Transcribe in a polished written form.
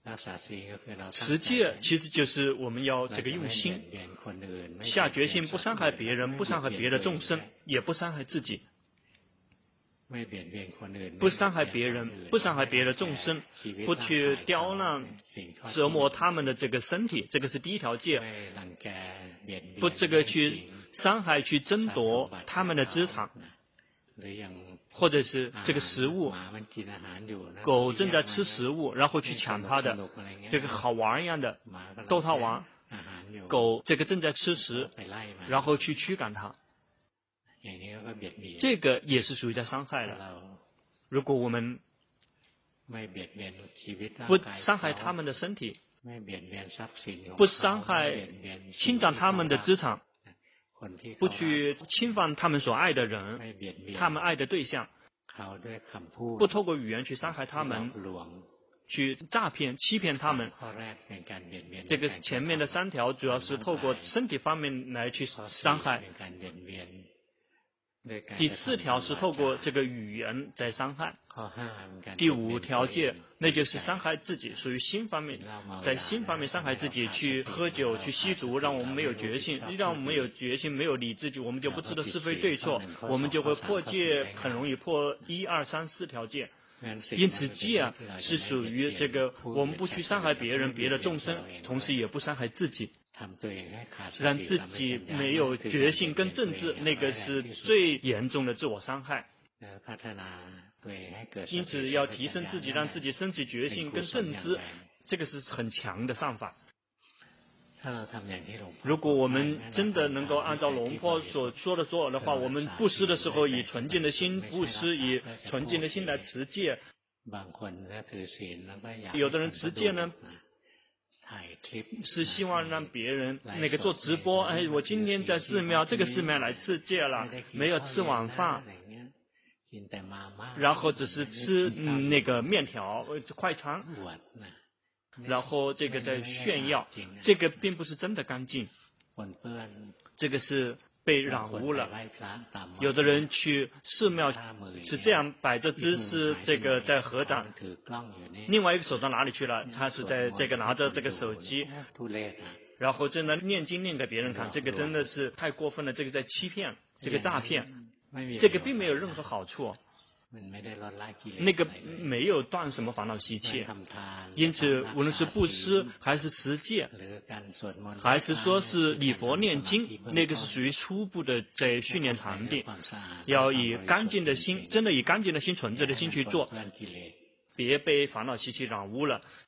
持戒其实就是我们要这个用心下决心，不伤害别人，不伤害别的众生，也不伤害自己。不伤害别人，不伤害别的众生，不去刁难、折磨他们的这个身体，这个是第一条戒。不这个去伤害、去争夺他们的资产，或者是这个食物，狗正在吃食物，然后去抢它的，这个好玩一样的逗它玩。狗这个正在吃食，然后去驱赶它。这个也是属于在伤害了。如果我们不伤害他们的身体，不伤害侵占他们的资产，不去侵犯他们所爱的人，他们爱的对象，不透过语言去伤害他们，去诈骗、欺骗他们。这个前面的3条主要是透过身体方面来去伤害。第4条是透过这个语言在伤害。第5条戒，那就是伤害自己，属于心方面，在心方面伤害自己，去喝酒、去吸毒，让我们没有决心，让我们没有决心、没有理智，我们就不知道是非对错，我们就会破戒，很容易破1、2、3、4条戒。因此戒是属于这个我们不去伤害别人、别的众生，同时也不伤害自己，让自己没有决心跟正知，那个是最严重的自我伤害。因此要提升自己，让自己升起决心跟正知，这个是很强的上法。如果我们真的能够按照龙婆所说的做的话，我们布施的时候以纯净的心布施，以纯净的心来持戒。有的人持戒呢，是希望让别人那个做直播，我今天在寺庙，这个寺庙来持戒了，没有吃晚饭，然后只是吃那个面条快餐，然后这个在炫耀，这个并不是真的干净，这个是被染污了。有的人去寺庙是这样摆着姿势，这个在合掌，另外一个手到哪里去了？他是在这个拿着这个手机，然后正在念经念给别人看，这个真的是太过分了，这个在欺骗，这个诈骗，这个并没有任何好处。那个没有断什么烦恼习气，因此无论是布施还是持戒，还是说是礼佛念经，那个是属于初步的在训练禅定，要以干净的心，真的以干净的心、纯粹的心去做，别被烦恼习气染污了。